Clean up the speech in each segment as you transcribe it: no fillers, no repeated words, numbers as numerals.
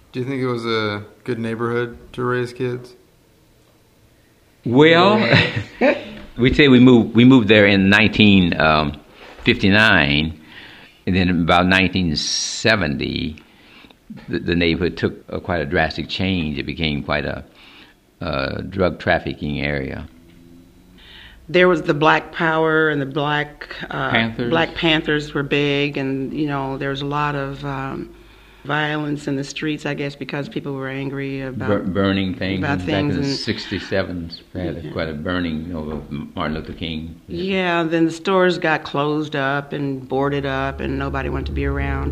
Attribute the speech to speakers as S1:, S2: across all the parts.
S1: Do you think it was a good neighborhood to raise kids?
S2: Well, we say we moved there in 1959, and then about 1970, the neighborhood took quite a drastic change. It became quite a drug trafficking area.
S3: There was the Black Power and the Black Panthers were big, and there was a lot of violence in the streets, I guess, because people were angry about
S2: burning things.
S3: About
S2: back
S3: things
S2: in the
S3: and,
S2: 67, we had quite a burning of Martin Luther King.
S3: Yeah, then the stores got closed up and boarded up, and nobody wanted to be around.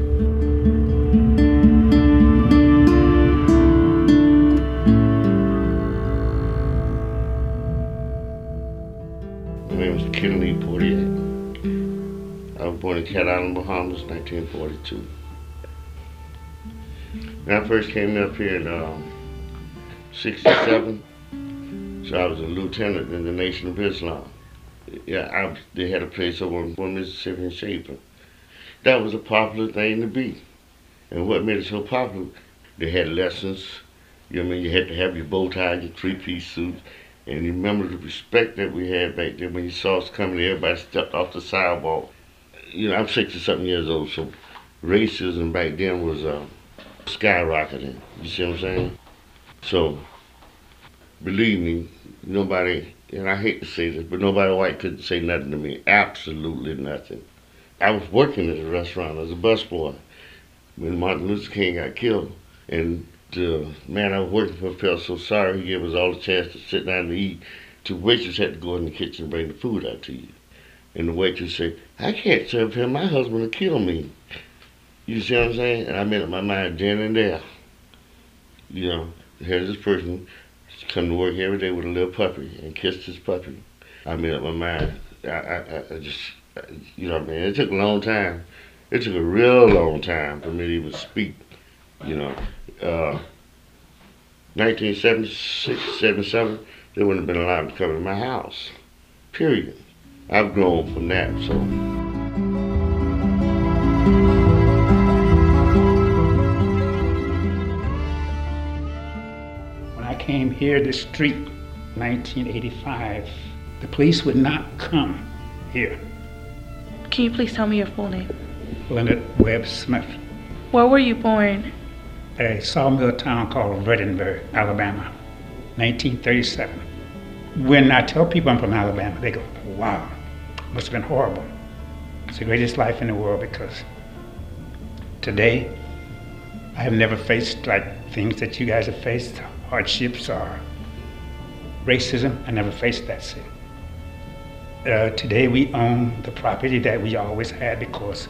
S4: My name is Kennedy Portier. I was born in Cat Island, Bahamas, 1942. When I first came up here in '67, so I was a lieutenant in the Nation of Islam. Yeah, they had a place over on Mississippi and Schaefer. That was a popular thing to be. And what made it so popular, they had lessons. You know what I mean? You had to have your bow tie, your three-piece suit. And you remember the respect that we had back then when you saw us coming, everybody stepped off the sidewalk. I'm 60-something years old, so racism back then was skyrocketing. You see what I'm saying? So, believe me, nobody, and I hate to say this, but nobody white couldn't say nothing to me. Absolutely nothing. I was working at a restaurant as a busboy when Martin Luther King got killed. And the man I was working for felt so sorry. He gave us all the chance to sit down and eat. The waitress had to go in the kitchen and bring the food out to you. And the waitress said, I can't serve him. My husband will kill me. You see what I'm saying? And I made up my mind then and there. Here's this person come to work every day with a little puppy and kissed his puppy. I made up my mind. I just, it took a long time. It took a real long time for me to even speak. 1976, 77, they wouldn't have been allowed to come to my house. Period. I've grown from that, so.
S5: When I came here, this street, 1985, the police would not come here.
S6: Can you please tell me your full name?
S5: Leonard Webb Smith.
S6: Where were you born?
S5: A sawmill town called Vredenburg, Alabama, 1937. When I tell people I'm from Alabama, they go, wow, must have been horrible. It's the greatest life in the world because today I have never faced like things that you guys have faced, hardships or racism. I never faced that shit. Today we own the property that we always had because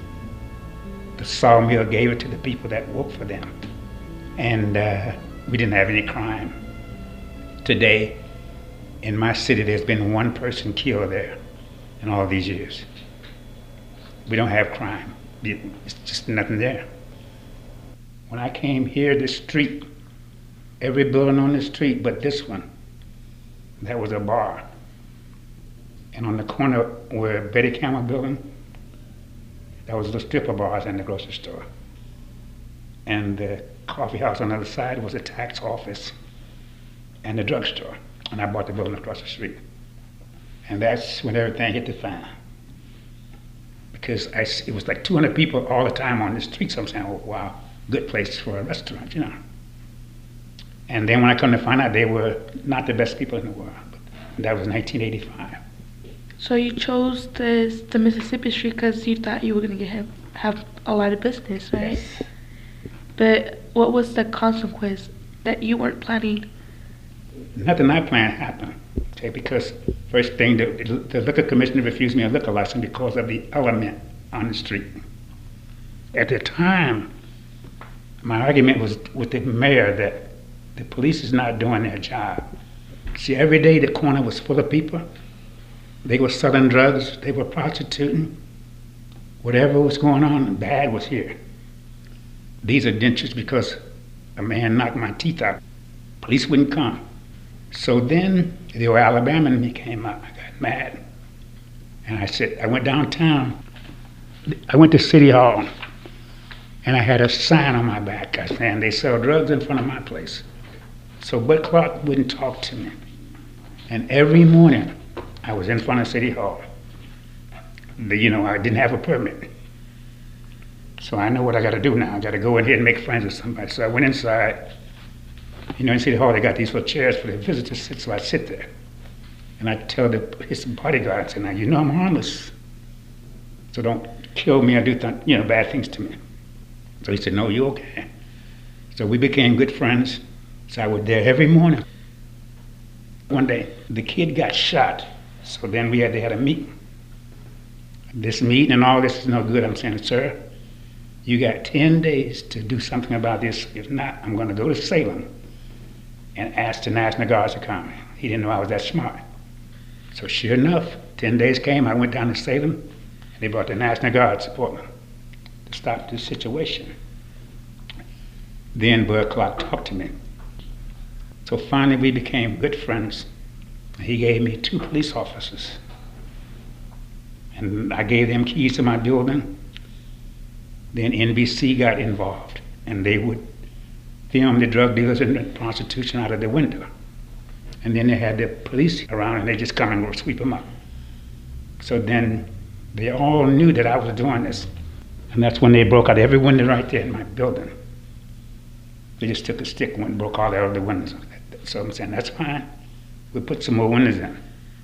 S5: the sawmill gave it to the people that worked for them. And we didn't have any crime. Today, in my city, there's been one person killed there in all these years. We don't have crime. It's just nothing there. When I came here, this street, every building on the street but this one, that was a bar. And on the corner where Betty Campbell building, that was the stripper bars and the grocery store. And the coffee house on the other side was a tax office and the drugstore. And I bought the building across the street. And that's when everything hit the fan. Because it was like 200 people all the time on the street. So I'm saying, oh, wow, good place for a restaurant, And then when I come to find out, they were not the best people in the world. But that was 1985.
S6: So you chose the Mississippi Street because you thought you were going to have a lot of business, right?
S5: Yes.
S6: But what was the consequence that you weren't planning?
S5: Nothing I planned happened. Okay, because first thing, the liquor commissioner refused me a liquor license because of the element on the street. At the time, my argument was with the mayor that the police is not doing their job. See, every day the corner was full of people. They were selling drugs, they were prostituting. Whatever was going on bad was here. These are dentures because a man knocked my teeth out. Police wouldn't come. So then the old Alabama in me came up. I got mad. And I went downtown. I went to City Hall And I had a sign on my back saying they sell drugs in front of my place. So Bud Clark wouldn't talk to me. And every morning I was in front of City Hall. You know, I didn't have a permit. So I know what I got to do now. I got to go in here and make friends with somebody. So I went inside. You know, in City Hall, they got these little chairs for the visitors to sit, so I sit there. And I tell his bodyguard, I say, now, you know I'm harmless. So don't kill me or do bad things to me. So he said, no, you okay. So we became good friends. So I was there every morning. One day, the kid got shot. So then they had a meeting. This meeting and all this is no good. I'm saying, sir, you got 10 days to do something about this. If not, I'm going to go to Salem and ask the National Guards to come. He didn't know I was that smart. So sure enough, 10 days came, I went down to Salem, and they brought the National Guard support to stop this situation. Then Bud Clark talked to me. So finally we became good friends. He gave me 2 police officers. And I gave them keys to my building. Then NBC got involved, and they would film the drug dealers and the prostitution out of the window. And then they had the police around, and they just come and sweep them up. So then they all knew that I was doing this. And that's when they broke out every window right there in my building. They just took a stick and broke all the other windows. So I'm saying, that's fine. We'll put some more windows in.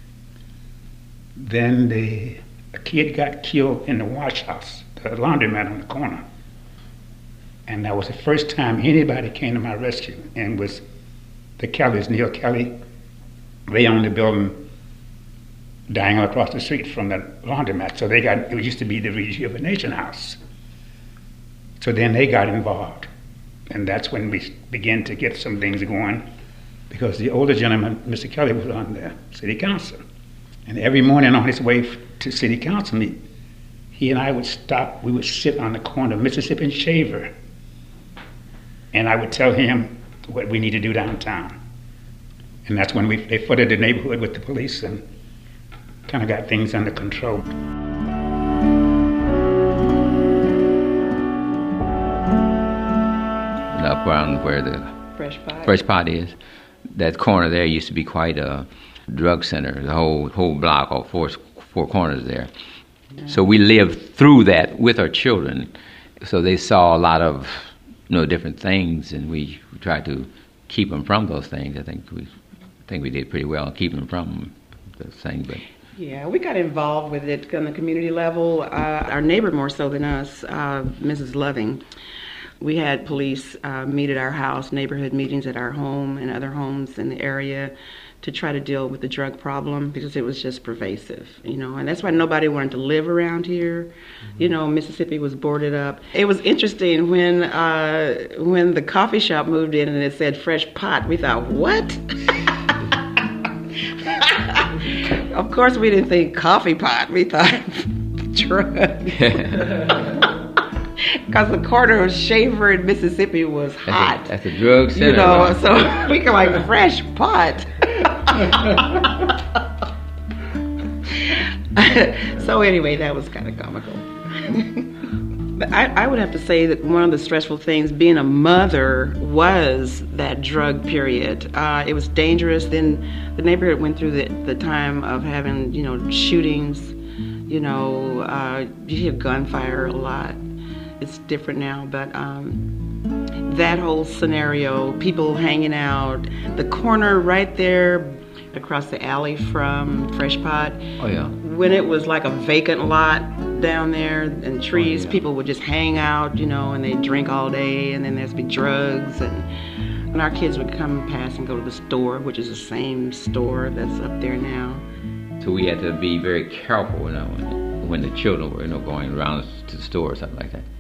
S5: Then a kid got killed in the wash house, the laundromat on the corner. And that was the first time anybody came to my rescue, and was the Kellys, Neil Kelly. They owned the building diagonal across the street from the laundromat. So it used to be the Rejuvenation House. So then they got involved. And that's when we began to get some things going, because the older gentleman, Mr. Kelly, was on the city council. And every morning on his way to city council meet, he and I would stop, we would sit on the corner of Mississippi and Shaver. And I would tell him what we need to do downtown. And that's when they flooded the neighborhood with the police and kind of got things under control.
S2: Up around where the Fresh Pot is, that corner there used to be quite a drug center. The whole block, all four corners there. Yeah. So we lived through that with our children. So they saw a lot of different things, and we tried to keep them from those things. I think we did pretty well keeping them from those things. But
S3: yeah, we got involved with it on the community level. Our neighbor more so than us, Mrs. Loving. We had police meet at our house, neighborhood meetings at our home and other homes in the area to try to deal with the drug problem, because it was just pervasive, and that's why nobody wanted to live around here. Mm-hmm. Mississippi was boarded up. It was interesting when the coffee shop moved in and it said Fresh Pot, we thought, what? Of course we didn't think coffee pot, we thought drug. Because the corner of Shaver in Mississippi was hot.
S2: That's a drug center.
S3: So we could like Fresh Pot. So anyway, that was kind of comical. But I would have to say that one of the stressful things being a mother was that drug period. It was dangerous. Then the neighborhood went through the time of having, shootings. You hear gunfire a lot. It's different now, but that whole scenario, people hanging out, the corner right there across the alley from Fresh Pot.
S2: Oh yeah.
S3: When it was like a vacant lot down there and trees, oh, yeah. People would just hang out, and they'd drink all day, and then there'd be drugs, and our kids would come past and go to the store, which is the same store that's up there now.
S2: So we had to be very careful, when the children were, going around to the store or something like that.